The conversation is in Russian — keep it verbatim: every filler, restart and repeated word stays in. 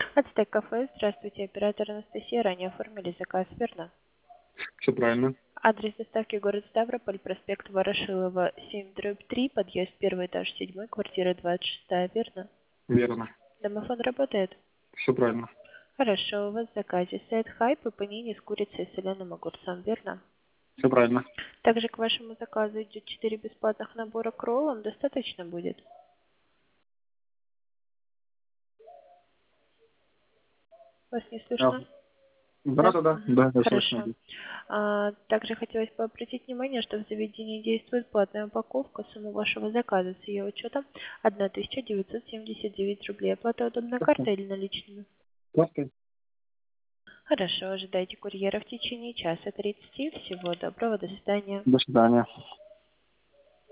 Ацтек кафе. Здравствуйте, оператор Анастасия. Ранее оформили заказ, верно? Все правильно. Адрес доставки город Ставрополь, проспект Ворошилова, семь дробь три, подъезд первый этаж, седьмой, квартира двадцать шесть, верно? Верно. Домофон работает? Все правильно. Хорошо, у вас в заказе сет хайп и панини с курицей и соленым огурцом, верно? Все правильно. Также к вашему заказу идет четыре бесплатных набора к роллам, достаточно будет? Вас не А, слышно? Да, Да? да, да, Мгм. да, я слышно. Хорошо. А, также хотелось бы обратить внимание, что в заведении действует платная упаковка. Сумма вашего заказа с ее учетом тысяча девятьсот семьдесят девять рублей. Оплата удобной картой или наличными? Классно. Хорошо, ожидайте курьера в течение часа тридцати. Всего доброго, до свидания. До свидания.